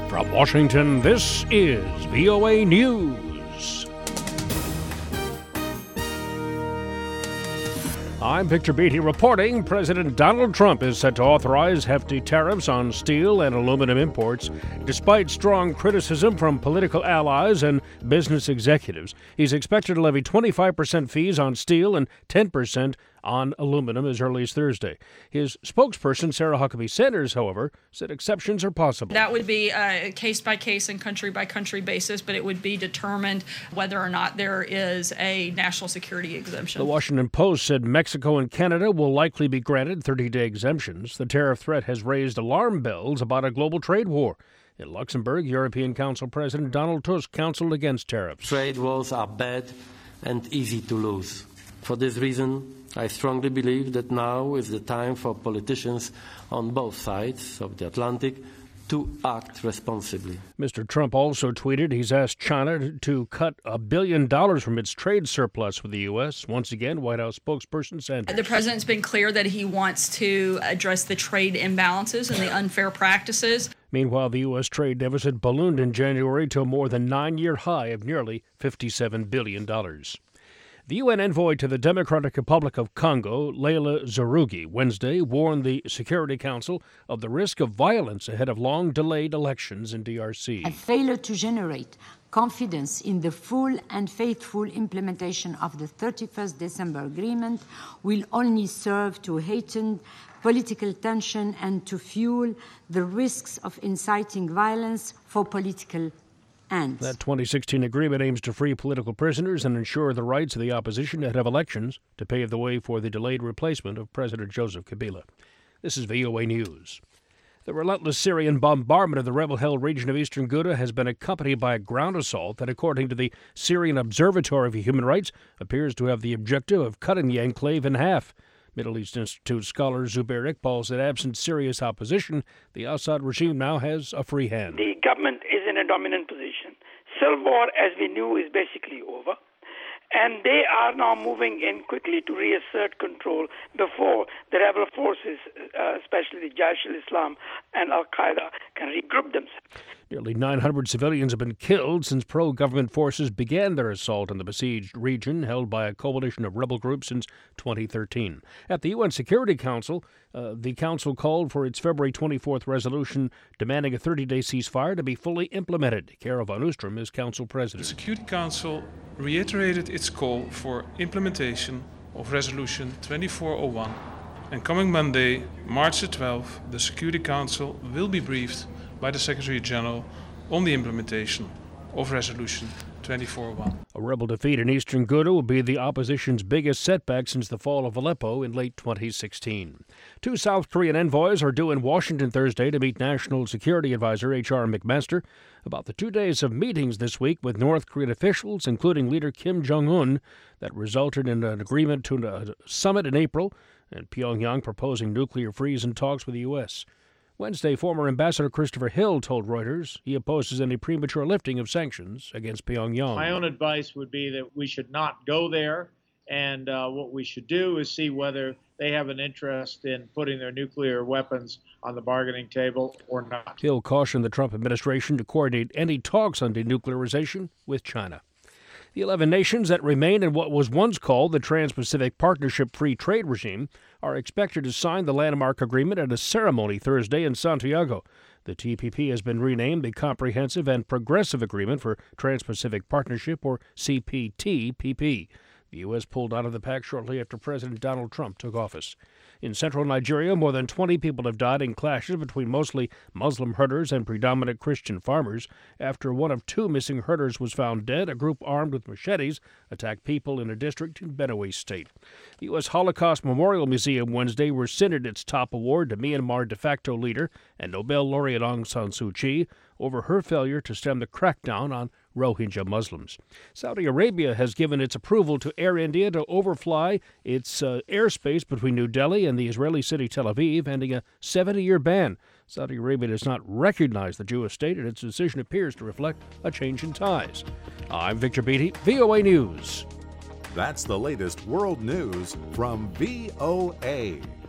From Washington, this is VOA News. I'm Victor Beatty reporting President Donald Trump is set to authorize hefty tariffs on steel and aluminum imports, despite strong criticism from political allies and business executives. He's expected to levy 25% fees on steel and 10% on aluminum as early as Thursday. His spokesperson, Sarah Huckabee Sanders, however, said exceptions are possible. That would be a case-by-case and country-by-country basis, but it would be determined whether or not there is a national security exemption. The Washington Post said Mexico and Canada will likely be granted 30-day exemptions. The tariff threat has raised alarm bells about a global trade war. In Luxembourg, European Council President Donald Tusk counseled against tariffs. Trade wars are bad and easy to lose. For this reason, I strongly believe that now is the time for politicians on both sides of the Atlantic to act responsibly. Mr. Trump also tweeted he's asked China to cut $1 billion from its trade surplus with the U.S. Once again, White House spokesperson Sanders. The president's been clear that he wants to address the trade imbalances and the unfair practices. Meanwhile, the U.S. trade deficit ballooned in January to a more than 9-year high of nearly $57 billion. The UN envoy to the Democratic Republic of Congo, Leila Zerugi, Wednesday warned the Security Council of the risk of violence ahead of long-delayed elections in DRC. A failure to generate confidence in the full and faithful implementation of the 31st December agreement will only serve to heighten political tension and to fuel the risks of inciting violence for political ends. That 2016 agreement aims to free political prisoners and ensure the rights of the opposition ahead of elections to pave the way for the delayed replacement of President Joseph Kabila. This is VOA News. The relentless Syrian bombardment of the rebel-held region of eastern Ghouta has been accompanied by a ground assault that, according to the Syrian Observatory for Human Rights, appears to have the objective of cutting the enclave in half. Middle East Institute scholar Zubair Iqbal said absent serious opposition, the Assad regime now has a free hand. The government is in a dominant position. Civil war, as we knew, is basically over. And they are now moving in quickly to reassert control before the rebel forces, especially the Jaish al-Islam and Al-Qaeda, can regroup themselves. Nearly 900 civilians have been killed since pro-government forces began their assault on the besieged region held by a coalition of rebel groups since 2013. At the UN Security Council, the Council called for its February 24th resolution demanding a 30-day ceasefire to be fully implemented. Carol van Oostrum is Council President. The Security Council reiterated its call for implementation of Resolution 2401, and coming Monday, March the 12th, the Security Council will be briefed by the Secretary-General on the implementation of Resolution 2401. A rebel defeat in eastern Ghouta will be the opposition's biggest setback since the fall of Aleppo in late 2016. Two South Korean envoys are due in Washington Thursday to meet National Security Advisor H.R. McMaster about the 2 days of meetings this week with North Korean officials, including leader Kim Jong-un, that resulted in an agreement to a summit in April, and Pyongyang proposing nuclear freeze in talks with the U.S. Wednesday, former Ambassador Christopher Hill told Reuters he opposes any premature lifting of sanctions against Pyongyang. My own advice would be that we should not go there, and what we should do is see whether they have an interest in putting their nuclear weapons on the bargaining table or not. Hill cautioned the Trump administration to coordinate any talks on denuclearization with China. The 11 nations that remain in what was once called the Trans-Pacific Partnership Free Trade Regime are expected to sign the landmark agreement at a ceremony Thursday in Santiago. The TPP has been renamed the Comprehensive and Progressive Agreement for Trans-Pacific Partnership, or CPTPP. The U.S. pulled out of the pact shortly after President Donald Trump took office. In central Nigeria, more than 20 people have died in clashes between mostly Muslim herders and predominant Christian farmers. After one of two missing herders was found dead, a group armed with machetes attacked people in a district in Benue State. The U.S. Holocaust Memorial Museum Wednesday rescinded its top award to Myanmar de facto leader and Nobel laureate Aung San Suu Kyi over her failure to stem the crackdown on Rohingya Muslims. Saudi Arabia has given its approval to Air India to overfly its airspace between New Delhi and the Israeli city Tel Aviv, ending a 70-year ban. Saudi Arabia does not recognize the Jewish state, and its decision appears to reflect a change in ties. I'm Victor Beatty, VOA News. That's the latest world news from VOA.